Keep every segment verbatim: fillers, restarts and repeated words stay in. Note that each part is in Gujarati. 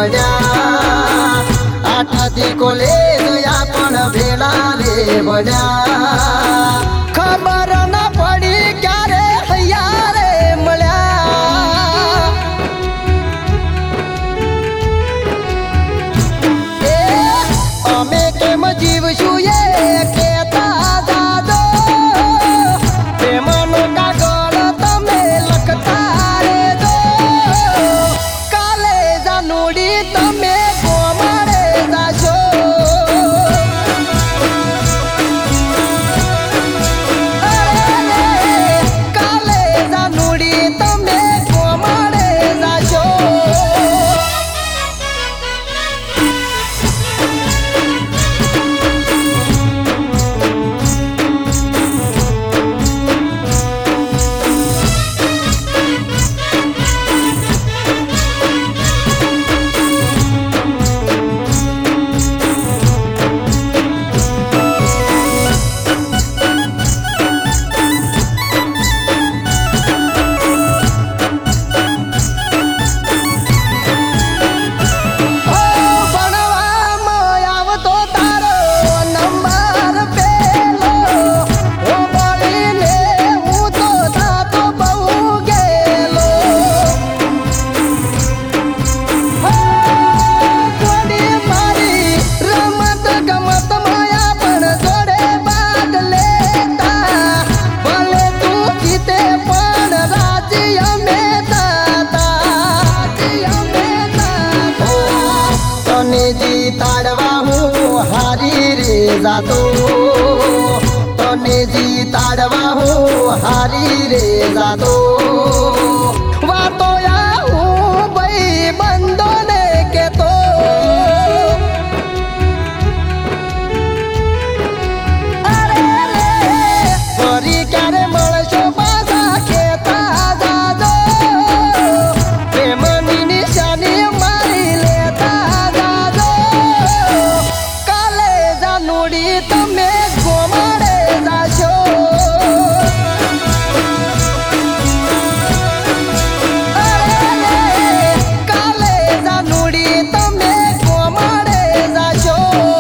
મળ્યા આઠાથી કોલેજ આપણ ભેળા રે મળ્યા ખબર ના પડી ક્યારે હૈયા રે મળ્યા એ અમે કેમ જીવશું એ કેતા દાદો પ્રેમનો કાગળ તમે લખતા રે દો કાલે જાનુડી તમે ગોમાડે જાશો કાલે જાનુડી તમે ગોમાડે જાશો જીતાડવા હું હારી રે જાતો તને જીતાડવા હું હારી રે જાતો વાતો યા હું ભાઈ બંધો ને કેતો અરે રે ફરી ક્યારે મળશો પાછા કેતા જાજો પ્રેમની નિશાની મારી લેતા તમે ગોમાડે જાશો કાલે જાનુડી તમે ગોમાડે જાશો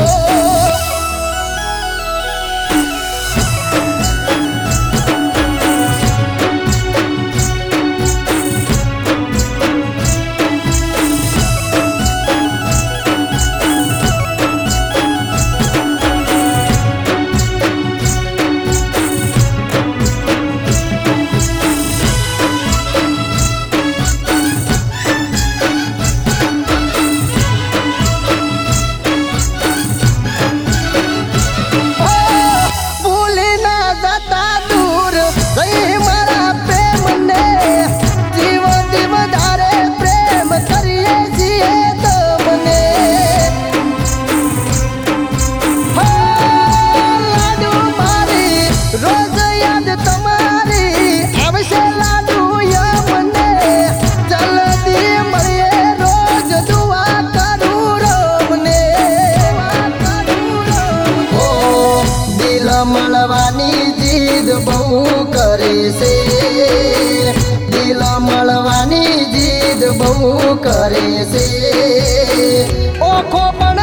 મળવાની જીદ બહુ કરે છે દિલ મળવાની જીદ બહુ કરે છે ઓખો